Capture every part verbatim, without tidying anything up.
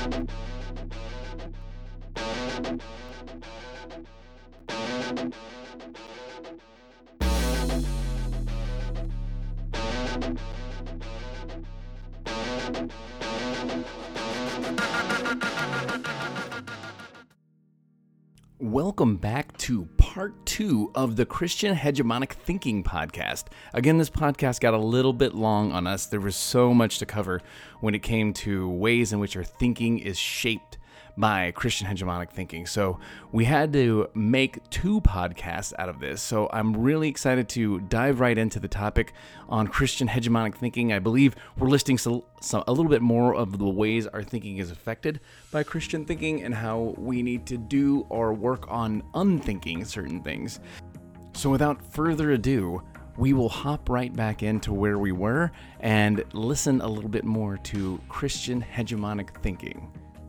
Welcome back to part two of the Christian Hegemonic Thinking podcast. Again, this podcast got a little bit long on us. There was so much to cover when it came to ways in which our thinking is shaped by Christian hegemonic thinking. So we had to make two podcasts out of this. So I'm really excited to dive right into the topic on Christian hegemonic thinking. I believe we're listing some, some, a little bit more of the ways our thinking is affected by Christian thinking and how we need to do or work on unthinking certain things. So without further ado, we will hop right back into where we were and listen a little bit more to Christian hegemonic thinking.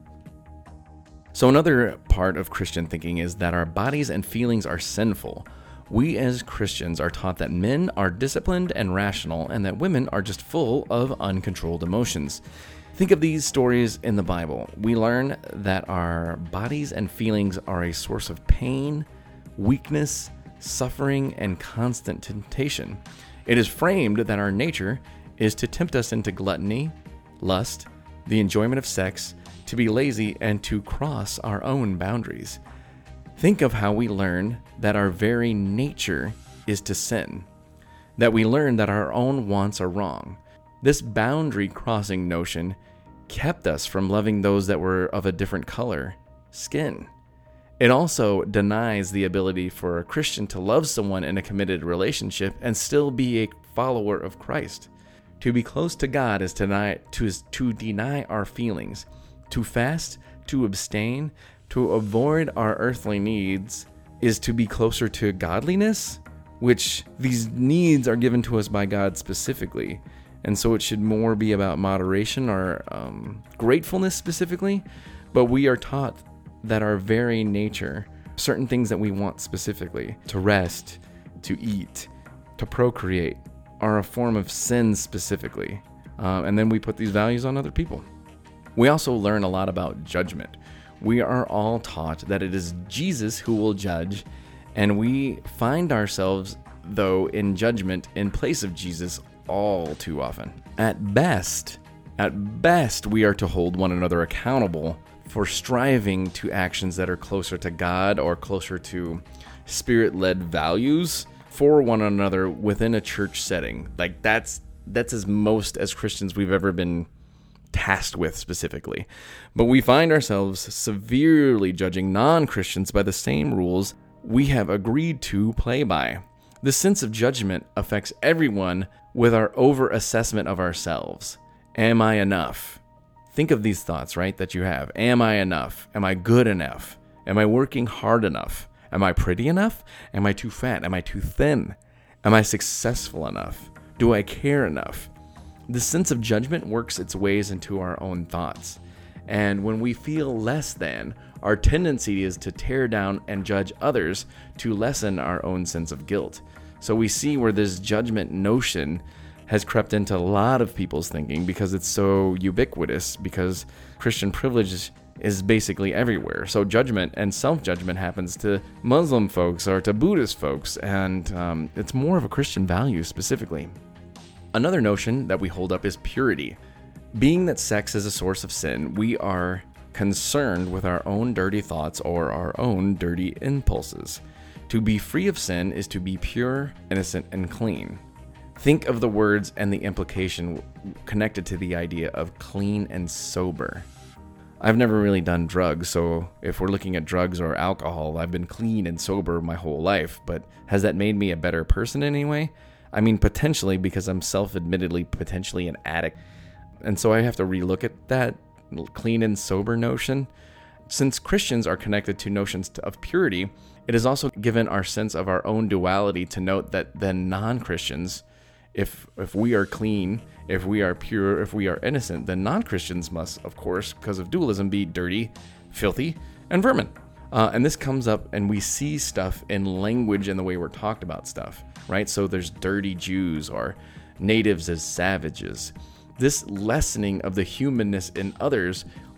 So another part of Christian thinking is that our bodies and feelings are sinful. We as Christians are taught that men are disciplined and rational and that women are just full of uncontrolled emotions. Think of these stories in the Bible. We learn that our bodies and feelings are a source of pain, weakness, suffering, and constant temptation. It is framed that our nature is to tempt us into gluttony, lust, the enjoyment of sex, to be lazy, and to cross our own boundaries. Think of how we learn that our very nature is to sin, that we learn that our own wants are wrong. This boundary-crossing notion kept us from loving those that were of a different color, skin. It also denies the ability for a Christian to love someone in a committed relationship and still be a follower of Christ. To be close to God is to deny, to, to deny our feelings. To fast, to abstain, to avoid our earthly needs is to be closer to godliness, which these needs are given to us by God specifically. And so it should more be about moderation or um, gratefulness specifically. But we are taught that our very nature, certain things that we want specifically, to rest, to eat, to procreate, are a form of sin specifically. Uh, and then we put these values on other people. We also learn a lot about judgment. We are all taught that it is Jesus who will judge, and we find ourselves, though, in judgment in place of Jesus all too often. At best, at best, we are to hold one another accountable for striving to actions that are closer to God or closer to Spirit-led values for one another within a church setting. Like that's that's as most as Christians we've ever been tasked with specifically. But we find ourselves severely judging non-Christians by the same rules we have agreed to play by. This sense of judgment affects everyone with our over-assessment of ourselves. Am I enough? Think of these thoughts, right, that you have. Am I enough? Am I good enough? Am I working hard enough? Am I pretty enough? Am I too fat? Am I too thin? Am I successful enough? Do I care enough? This sense of judgment works its ways into our own thoughts. And when we feel less than, our tendency is to tear down and judge others to lessen our own sense of guilt. So we see where this judgment notion has crept into a lot of people's thinking because it's so ubiquitous, because Christian privilege is basically everywhere. So judgment and self-judgment happens to Muslim folks or to Buddhist folks, and um, it's more of a Christian value specifically. Another notion that we hold up is purity. Being that sex is a source of sin, we are concerned with our own dirty thoughts or our own dirty impulses. To be free of sin is to be pure, innocent, and clean. Think of the words and the implication connected to the idea of clean and sober. I've never really done drugs, so if we're looking at drugs or alcohol, I've been clean and sober my whole life, but has that made me a better person anyway? I mean, potentially, because I'm self-admittedly potentially an addict. And so I have to relook at that clean and sober notion. Since Christians are connected to notions of purity, it is also given our sense of our own duality to note that then non-Christians, if if we are clean, if we are pure, if we are innocent, then non-Christians must, of course, because of dualism, be dirty, filthy, and vermin. Uh, and this comes up, and we see stuff in language and the way we're talked about stuff, right? So there's dirty Jews or natives as savages. This lessening of the humanness in others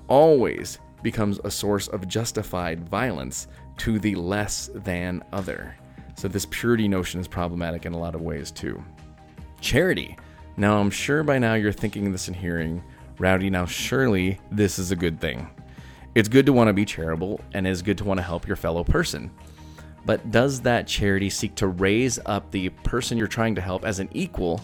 always becomes a source of justified violence to the less than other. So this purity notion is problematic in a lot of ways too. Charity. Now, I'm sure by now you're thinking this and hearing, Rowdy, now surely this is a good thing. It's good to want to be charitable, and it's good to want to help your fellow person. But does that charity seek to raise up the person you're trying to help as an equal,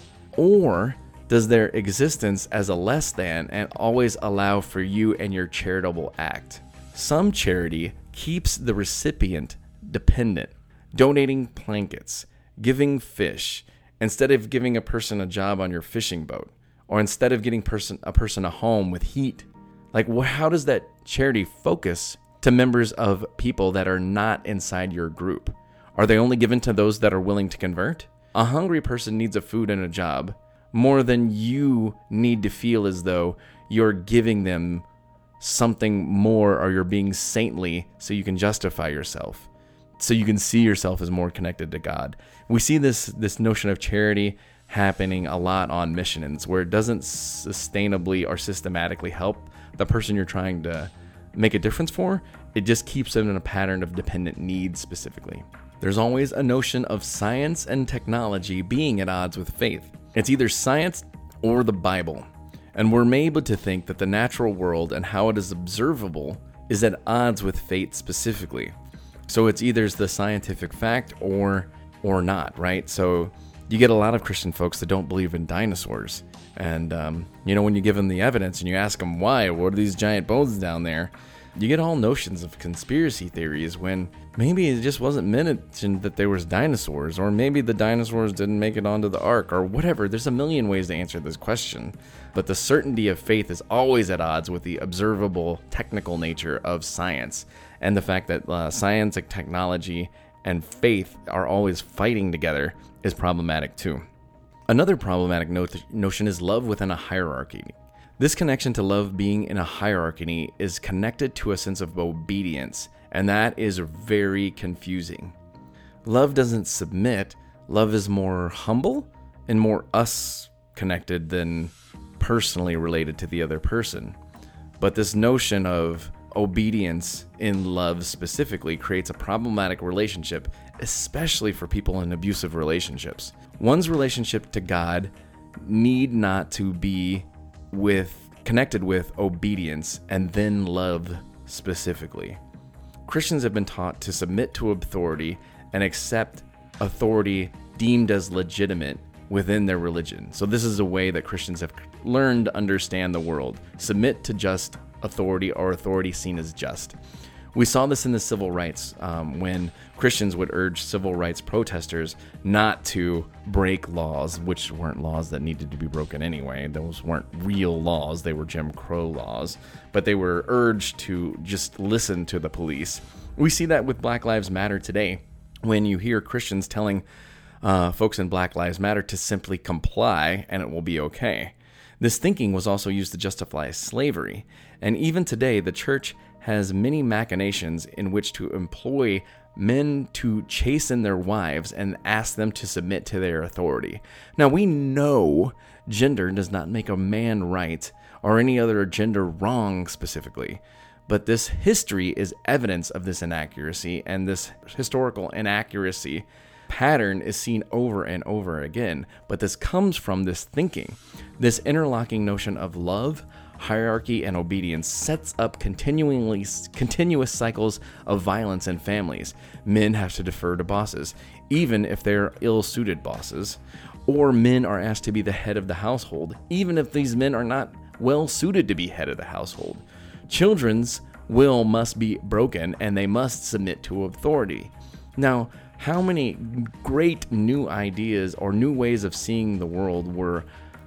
or does their existence as a less than and always allow for you and your charitable act? Some charity keeps the recipient dependent, donating blankets, giving fish, instead of giving a person a job on your fishing boat, or instead of getting person a person a home with heat. Like, how does that charity focus to members of people that are not inside your group? Are they only given to those that are willing to convert? A hungry person needs a food and a job more than you need to feel as though you're giving them something more, or you're being saintly so you can justify yourself, so you can see yourself as more connected to God. We see this this notion of charity happening a lot on missions, where it doesn't sustainably or systematically help the person you're trying to make a difference for. It just keeps them in a pattern of dependent needs specifically. There's always a notion of science and technology being at odds with faith. It's either science or the Bible. And we're made to think that the natural world and how it is observable is at odds with faith specifically. So it's either the scientific fact or or not, right? So you get a lot of Christian folks that don't believe in dinosaurs. And, um, you know, when you give them the evidence and you ask them why, what are these giant bones down there? You get all notions of conspiracy theories when maybe it just wasn't mentioned that there was dinosaurs, or maybe the dinosaurs didn't make it onto the ark, or whatever. There's a million ways to answer this question. But the certainty of faith is always at odds with the observable technical nature of science. And the fact that uh, science and technology and faith are always fighting together is problematic too. Another problematic no- notion is love within a hierarchy. This connection to love being in a hierarchy is connected to a sense of obedience, and that is very confusing. Love doesn't submit. Love is more humble and more us connected than personally related to the other person. But this notion of obedience in love specifically creates a problematic relationship, especially for people in abusive relationships. One's relationship to God need not to be with connected with obedience and then love specifically. Christians have been taught to submit to authority and accept authority deemed as legitimate within their religion. So this is a way that Christians have learned to understand the world. Submit to just authority, or authority seen as just. We saw this in the civil rights um, when Christians would urge civil rights protesters not to break laws, which weren't laws that needed to be broken anyway. Those weren't real laws. They were Jim Crow laws. But they were urged to just listen to the police. We see that with Black Lives Matter today, when you hear Christians telling uh, folks in Black Lives Matter to simply comply and it will be okay. This thinking was also used to justify slavery. And even today, the church has many machinations in which to employ men to chasten their wives and ask them to submit to their authority. Now, we know gender does not make a man right or any other gender wrong specifically, but this history is evidence of this inaccuracy, and this historical inaccuracy pattern is seen over and over again. But this comes from this thinking. This interlocking notion of love, hierarchy, and obedience sets up continually continuous cycles of violence in families. Men have to defer to bosses, even if they're ill-suited bosses, or men are asked to be the head of the household, even if these men are not well-suited to be head of the household. Children's will must be broken, and they must submit to authority. Now, how many great new ideas or new ways of seeing the world were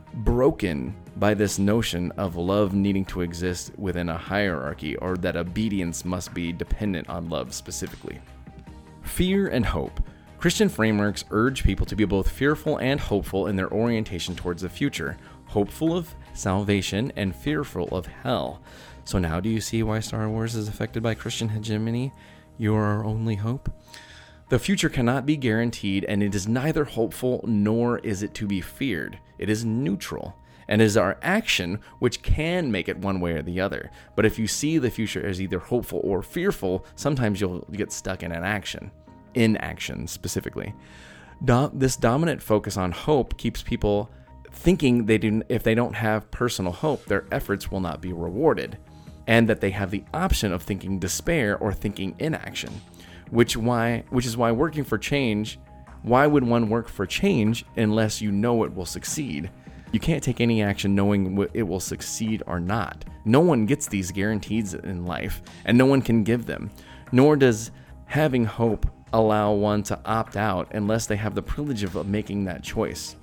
broken by this notion of love needing to exist within a hierarchy, or that obedience must be dependent on love specifically? Fear and hope. Christian frameworks urge people to be both fearful and hopeful in their orientation towards the future, hopeful of salvation and fearful of hell. So now do you see why Star Wars is affected by Christian hegemony? You are our only hope. The future cannot be guaranteed, and it is neither hopeful nor is it to be feared. It is neutral. and it is our action which can make it one way or the other. But if you see the future as either hopeful or fearful, sometimes you'll get stuck in an action, inaction specifically. Do- this dominant focus on hope keeps people thinking they do, if they don't have personal hope, their efforts will not be rewarded, and that they have the option of thinking despair or thinking inaction, which why which is why working for change, why would one work for change unless you know it will succeed? You can't take any action knowing it will succeed or not. No one gets these guarantees in life, and no one can give them, nor does having hope allow one to opt out unless they have the privilege of making that choice.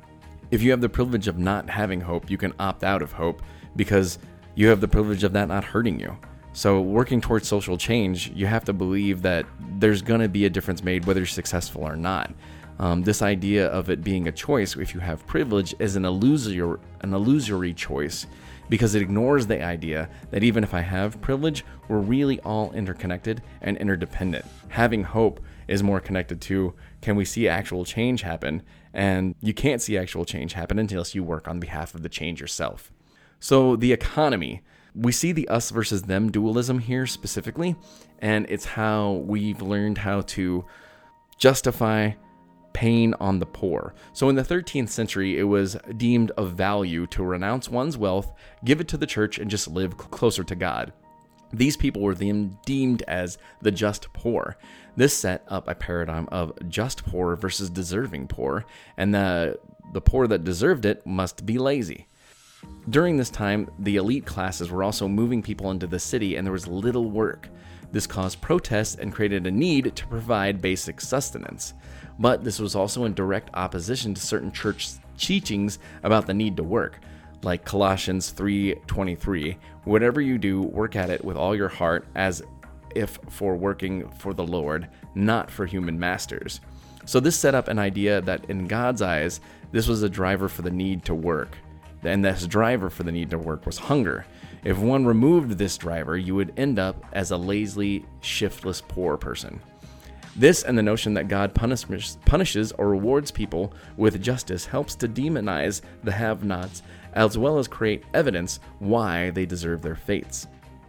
If you have the privilege of not having hope, you can opt out of hope because you have the privilege of that not hurting you. So working towards social change, you have to believe that there's going to be a difference made whether you're successful or not. Um, this idea of it being a choice, if you have privilege, is an illusory, an illusory choice because it ignores the idea that even if I have privilege, we're really all interconnected and interdependent. Having hope is more connected to, can we see actual change happen? And you can't see actual change happen unless you work on behalf of the change yourself. So the economy, we see the us versus them dualism here specifically, and it's how we've learned how to justify pain on the poor. So in the thirteenth century, it was deemed of value to renounce one's wealth, give it to the church, and just live closer to God. These people were deemed as the just poor. This set up a paradigm of just poor versus deserving poor, and the, the poor that deserved it must be lazy. During this time, the elite classes were also moving people into the city, and there was little work. This caused protests and created a need to provide basic sustenance. But this was also in direct opposition to certain church teachings about the need to work, like Colossians three twenty-three, whatever you do, work at it with all your heart as if for working for the Lord, not for human masters. So this set up an idea that in God's eyes, this was a driver for the need to work. And this driver for the need to work was hunger. If one removed this driver, you would end up as a lazily, shiftless, poor person. This and the notion that God punishes, punishes or rewards people with justice helps to demonize the have-nots, as well as create evidence why they deserve their fates.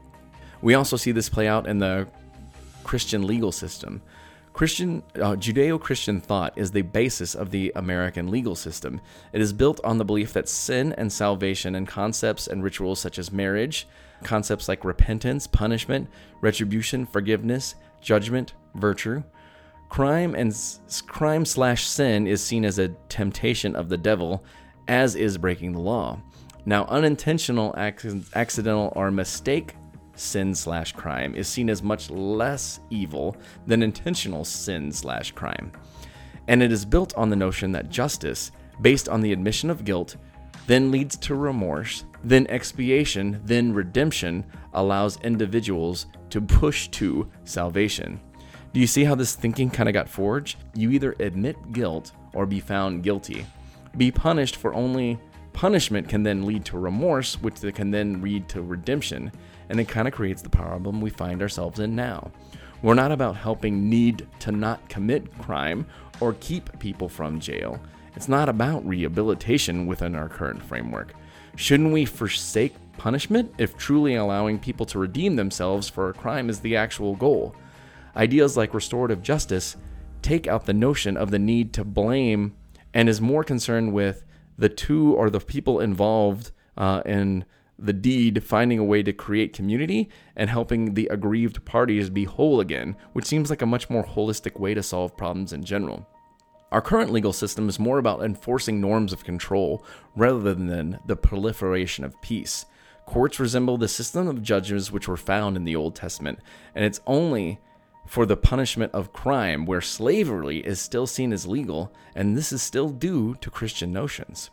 We also see this play out in the Christian legal system. Christian, uh, Judeo-Christian thought is the basis of the American legal system. It is built on the belief that sin and salvation and concepts and rituals such as marriage, concepts like repentance, punishment, retribution, forgiveness, judgment, virtue. Crime and crime slash sin is seen as a temptation of the devil, as is breaking the law. Now, unintentional, ac- accidental, or mistake sin slash crime is seen as much less evil than intentional sin slash crime. And it is built on the notion that justice, based on the admission of guilt, then leads to remorse, then expiation, then redemption, allows individuals to push to salvation. Do you see how this thinking kind of got forged? You either admit guilt or be found guilty. Be punished for only punishment can then lead to remorse, which can then lead to redemption. And it kind of creates the problem we find ourselves in now. We're not about helping need to not commit crime or keep people from jail. It's not about rehabilitation within our current framework. Shouldn't we forsake punishment if truly allowing people to redeem themselves for a crime is the actual goal? Ideas like restorative justice take out the notion of the need to blame and is more concerned with the two or the people involved uh, in the deed finding a way to create community and helping the aggrieved parties be whole again, which seems like a much more holistic way to solve problems in general. Our current legal system is more about enforcing norms of control rather than the proliferation of peace. Courts resemble the system of judges which were found in the Old Testament, and it's only for the punishment of crime where slavery is still seen as legal, and this is still due to Christian notions.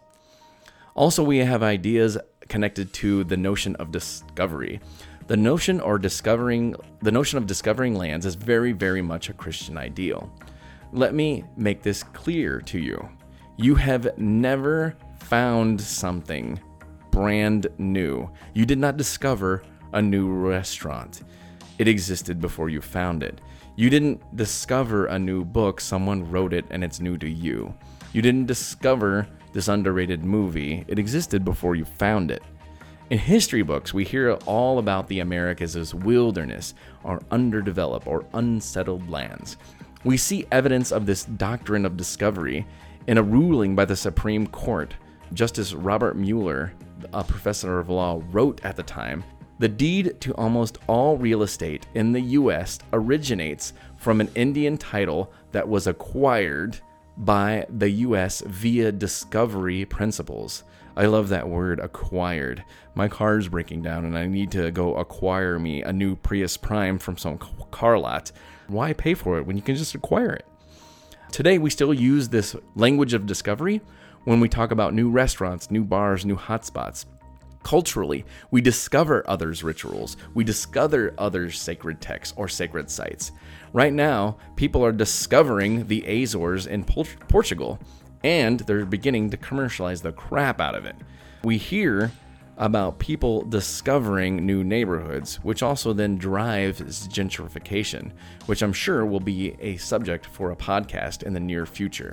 Also, we have ideas connected to the notion of discovery. The notion or discovering the notion of discovering lands is very, very much a Christian ideal. Let me make this clear to you. You have never found something brand new. You did not discover a new restaurant. It existed before you found it. You didn't discover a new book. Someone wrote it and it's new to you. You didn't discover this underrated movie. It existed before you found it. In history books, we hear all about the Americas as wilderness, or underdeveloped, or unsettled lands. We see evidence of this doctrine of discovery in a ruling by the Supreme Court. Justice Robert Mueller, a professor of law, wrote at the time, "The deed to almost all real estate in the U S originates from an Indian title that was acquired by the U S via discovery principles." I love that word, acquired. My car's breaking down and I need to go acquire me a new Prius Prime from some car lot. Why pay for it when you can just acquire it? Today, we still use this language of discovery when we talk about new restaurants, new bars, new hotspots. Culturally, we discover others' rituals. We discover others' sacred texts or sacred sites. Right now, people are discovering the Azores in Portugal, and they're beginning to commercialize the crap out of it. We hear about people discovering new neighborhoods, which also then drives gentrification, which I'm sure will be a subject for a podcast in the near future.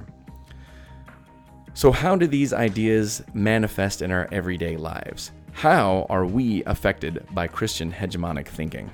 So how do these ideas manifest in our everyday lives? How are we affected by Christian hegemonic thinking?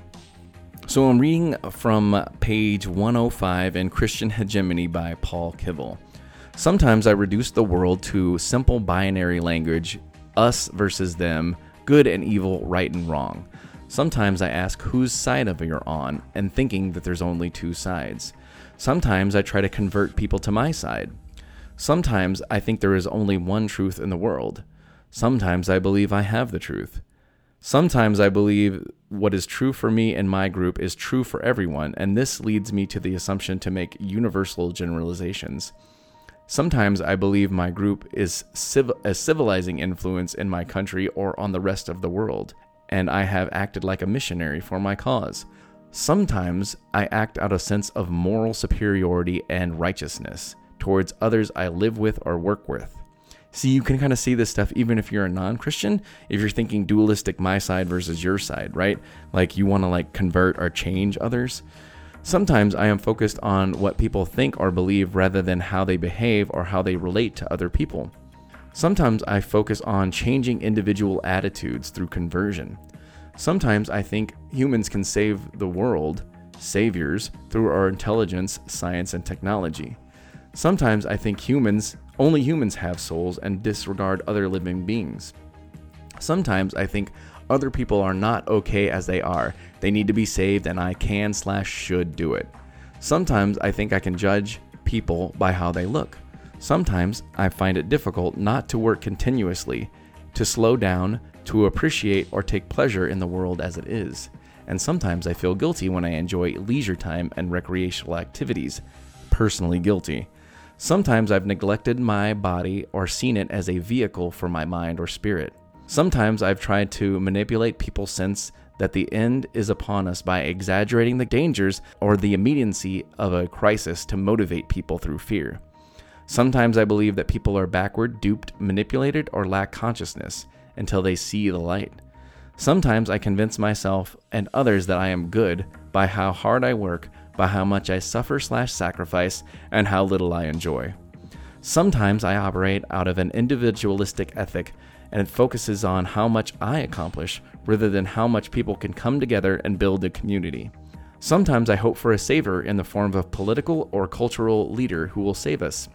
So I'm reading from page one oh five in Christian Hegemony by Paul Kivel. Sometimes I reduce the world to simple binary language, us versus them, good and evil, right and wrong. Sometimes I ask whose side of you're on, and thinking that there's only two sides. Sometimes I try to convert people to my side. Sometimes I think there is only one truth in the world. Sometimes I believe I have the truth. Sometimes I believe what is true for me and my group is true for everyone, and this leads me to the assumption to make universal generalizations. Sometimes I believe my group is civ- a civilizing influence in my country or on the rest of the world, and I have acted like a missionary for my cause. Sometimes I act out of a sense of moral superiority and righteousness towards others I live with or work with. See, you can kind of see this stuff even if you're a non-Christian, if you're thinking dualistic, my side versus your side, right? Like you want to like convert or change others. Sometimes I am focused on what people think or believe rather than how they behave or how they relate to other people. Sometimes I focus on changing individual attitudes through conversion. Sometimes I think humans can save the world, saviors, through our intelligence, science, and technology. Sometimes I think humans, only humans have souls and disregard other living beings. Sometimes I think other people are not okay as they are. They need to be saved and I can slash should do it. Sometimes I think I can judge people by how they look. Sometimes I find it difficult not to work continuously, to slow down, to appreciate or take pleasure in the world as it is. And sometimes I feel guilty when I enjoy leisure time and recreational activities. Personally guilty. Sometimes I've neglected my body or seen it as a vehicle for my mind or spirit. Sometimes I've tried to manipulate people's sense that the end is upon us by exaggerating the dangers or the immediacy of a crisis to motivate people through fear. Sometimes I believe that people are backward, duped, manipulated, or lack consciousness until they see the light. Sometimes I convince myself and others that I am good by how hard I work, by how much I suffer slash sacrifice, and how little I enjoy. Sometimes I operate out of an individualistic ethic and it focuses on how much I accomplish rather than how much people can come together and build a community. Sometimes I hope for a savior in the form of a political or cultural leader who will save us.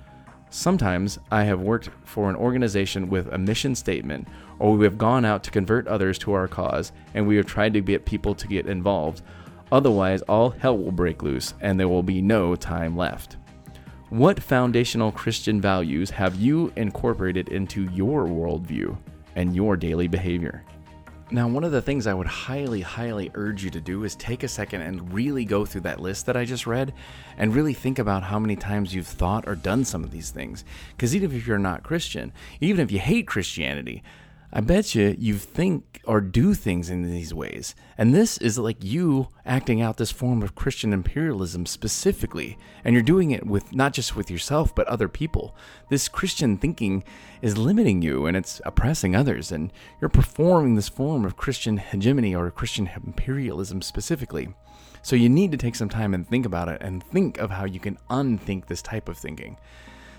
Sometimes I have worked for an organization with a mission statement, or we have gone out to convert others to our cause, and we have tried to get people to get involved. Otherwise, all hell will break loose, and there will be no time left. What foundational Christian values have you incorporated into your worldview and your daily behavior? Now, one of the things I would highly, highly urge you to do is take a second and really go through that list that I just read and really think about how many times you've thought or done some of these things. Because even if you're not Christian, even if you hate Christianity, I bet you you think or do things in these ways. And this is like you acting out this form of Christian imperialism specifically. And you're doing it with not just with yourself, but other people. This Christian thinking is limiting you and it's oppressing others. And you're performing this form of Christian hegemony or Christian imperialism specifically. So you need to take some time and think about it and think of how you can unthink this type of thinking.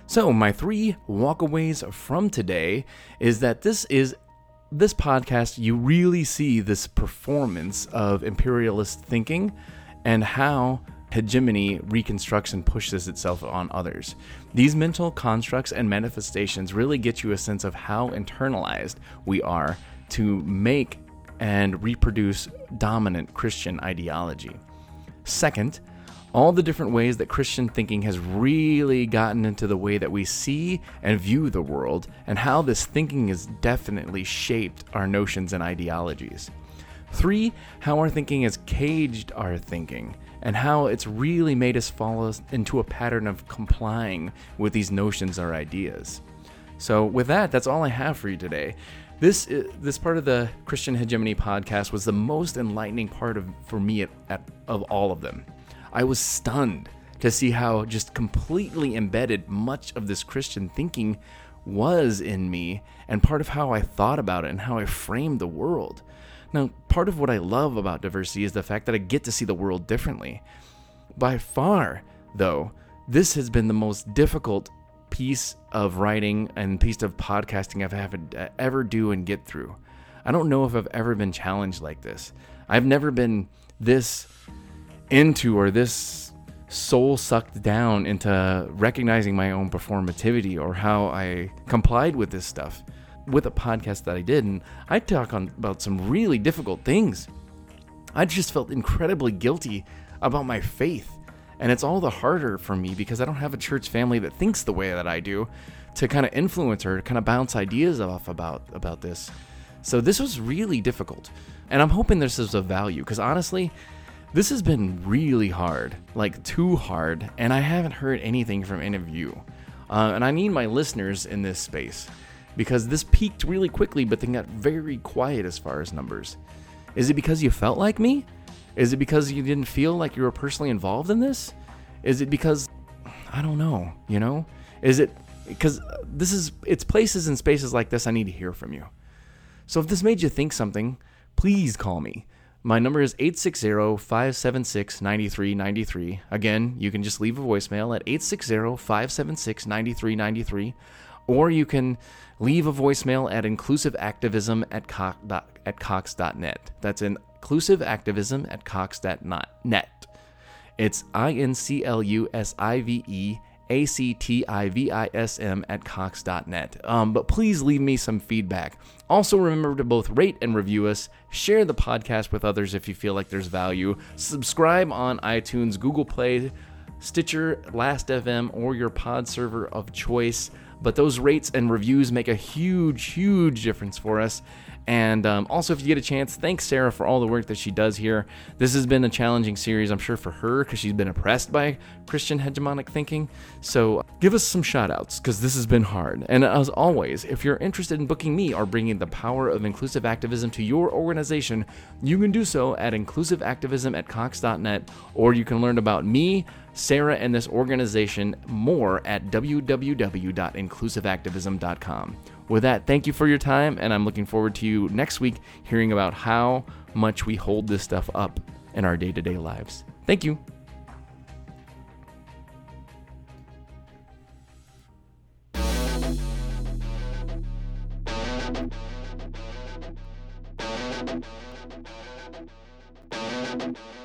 So my three walkaways from today is that this is this podcast, you really see this performance of imperialist thinking and how hegemony reconstructs and pushes itself on others. These mental constructs and manifestations really get you a sense of how internalized we are to make and reproduce dominant Christian ideology. Second, all the different ways that Christian thinking has really gotten into the way that we see and view the world, and how this thinking has definitely shaped our notions and ideologies. Three, how our thinking has caged our thinking, and how it's really made us fall into a pattern of complying with these notions or ideas. So with that, that's all I have for you today. This this part of the Christian Hegemony podcast was the most enlightening part of for me at, at, of all of them. I was stunned to see how just completely embedded much of this Christian thinking was in me, and part of how I thought about it and how I framed the world. Now, part of what I love about diversity is the fact that I get to see the world differently. By far, though, this has been the most difficult piece of writing and piece of podcasting I've had to ever do and get through. I don't know if I've ever been challenged like this. I've never been this into or this soul sucked down into recognizing my own performativity or how I complied with this stuff with a podcast that I did. And I talk on about some really difficult things. I just felt incredibly guilty about my faith. And it's all the harder for me because I don't have a church family that thinks the way that I do to kind of influence or kind of bounce ideas off about, about this. So this was really difficult. And I'm hoping this is of value because honestly, this has been really hard, like too hard, and I haven't heard anything from any of you. Uh, and I need my listeners in this space because this peaked really quickly, but then got very quiet as far as numbers. Is it because you felt like me? Is it because you didn't feel like you were personally involved in this? Is it because, I don't know, you know? Is it because this is, it's places and spaces like this I need to hear from you. So if this made you think something, please call me. My number is eight six zero, five seven six, nine three nine three. Again, you can just leave a voicemail at eight six zero, five seven six, nine three nine three, or you can leave a voicemail at inclusiveactivism at cox dot, at cox dot net. That's inclusiveactivism at cox dot net. It's I N C L U S I V E A C T I V I S M at cox dot net. Um, but please leave me some feedback. Also, remember to both rate and review us, share the podcast with others if you feel like there's value, subscribe on iTunes, Google Play, Stitcher, Last F M, or your pod server of choice. But those rates and reviews make a huge, huge difference for us. And um, also, if you get a chance, thanks Sarah for all the work that she does here. This has been a challenging series, I'm sure, for her because she's been oppressed by Christian hegemonic thinking. So give us some shout outs because this has been hard. And as always, if you're interested in booking me or bringing the power of inclusive activism to your organization, you can do so at inclusiveactivism at cox dot net, or you can learn about me, Sarah, and this organization more at w w w dot inclusive activism dot com. With that, thank you for your time, and I'm looking forward to you next week hearing about how much we hold this stuff up in our day-to-day lives. Thank you. Thank you.